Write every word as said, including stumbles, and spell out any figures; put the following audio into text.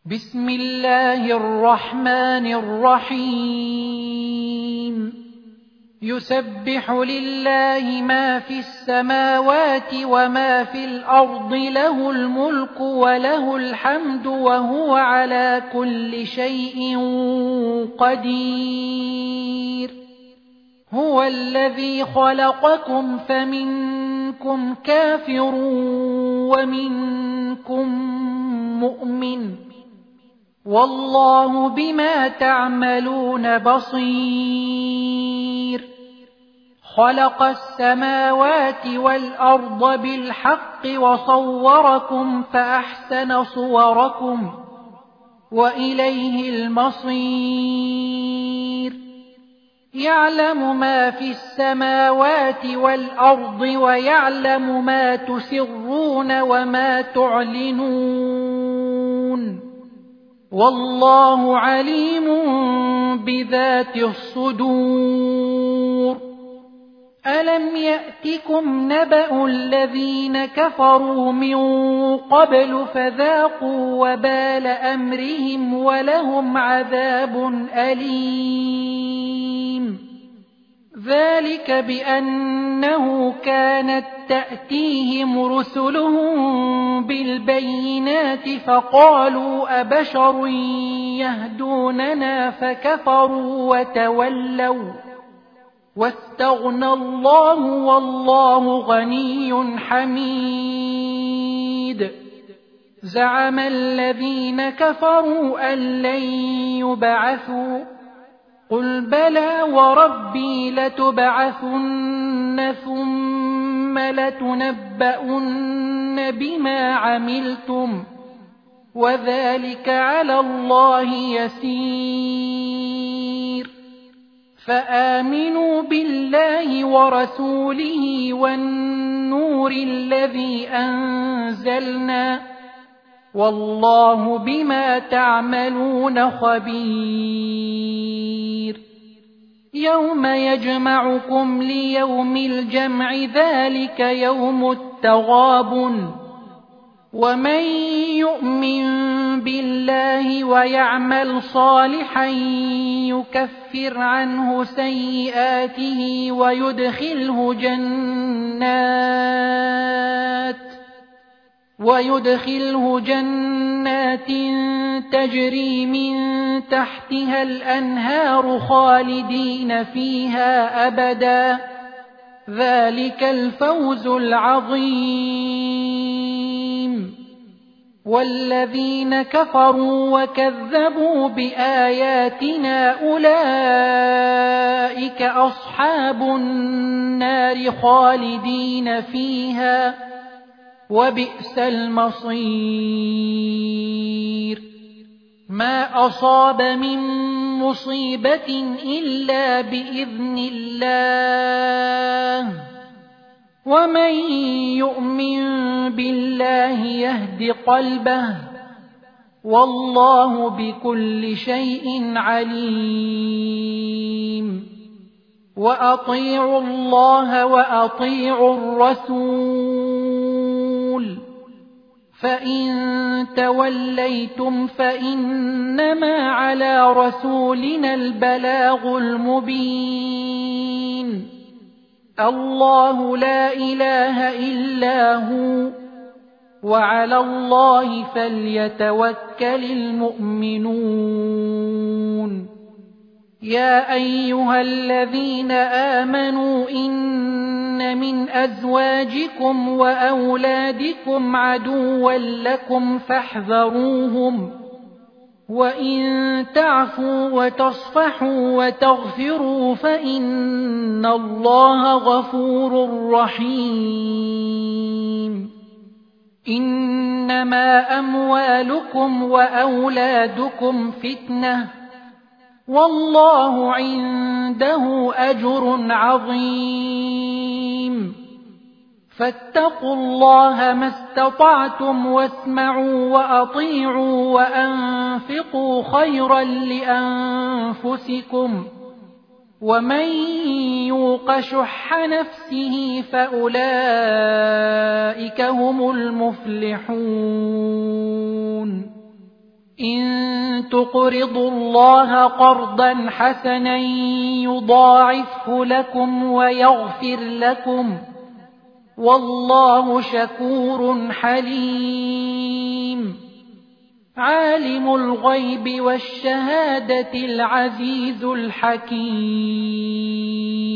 بسم الله الرحمن الرحيم يسبح لله ما في السماوات وما في الأرض له الملك وله الحمد وهو على كل شيء قدير هو الذي خلقكم فمنكم كافر ومنكم مؤمن والله بما تعملون بصير خلق السماوات والأرض بالحق وصوركم فأحسن صوركم وإليه المصير يعلم ما في السماوات والأرض ويعلم ما تسرون وما تعلنون والله عليم بذات الصدور ألم يأتكم نبأ الذين كفروا من قبل فذاقوا وبال أمرهم ولهم عذاب أليم ذلك بأنه كانت تأتيهم رسلهم بالبينات فقالوا أبشر يهدوننا فكفروا وتولوا واستغنى الله والله غني حميد زعم الذين كفروا أن لن يبعثوا قل بلى وربي لتبعثن ثم لتنبؤن بما عملتم وذلك على الله يسير فآمنوا بالله ورسوله والنور الذي أنزلنا والله بما تعملون خبير يوم يجمعكم ليوم الجمع ذلك يوم التغابن ومن يؤمن بالله ويعمل صالحا يكفر عنه سيئاته ويدخله جنات ويدخله جنات تجري من تحتها الأنهار خالدين فيها أبدا ذلك الفوز العظيم والذين كفروا وكذبوا بآياتنا أولئك أصحاب النار خالدين فيها وبئس المصير ما أصاب من مصيبة إلا بإذن الله ومن يؤمن بالله يهد قلبه والله بكل شيء عليم وأطيعوا الله وأطيعوا الرسول فإن توليتم فإنما على رسولنا البلاغ المبين الله لا إله إلا هو وعلى الله فليتوكل المؤمنون يا أيها الذين آمنوا إن من أزواجكم وأولادكم عدوا لكم فاحذروهم وإن تعفوا وتصفحوا وتغفروا فإن الله غفور رحيم إنما أموالكم وأولادكم فتنة والله عنده أجر عظيم فاتقوا الله ما استطعتم واسمعوا وأطيعوا وأنفقوا خيرا لأنفسكم ومن يوق شح نفسه فأولئك هم المفلحون إن تقرضوا الله قرضا حسنا يضاعفه لكم ويغفر لكم والله شكور حليم عالم الغيب والشهادة العزيز الحكيم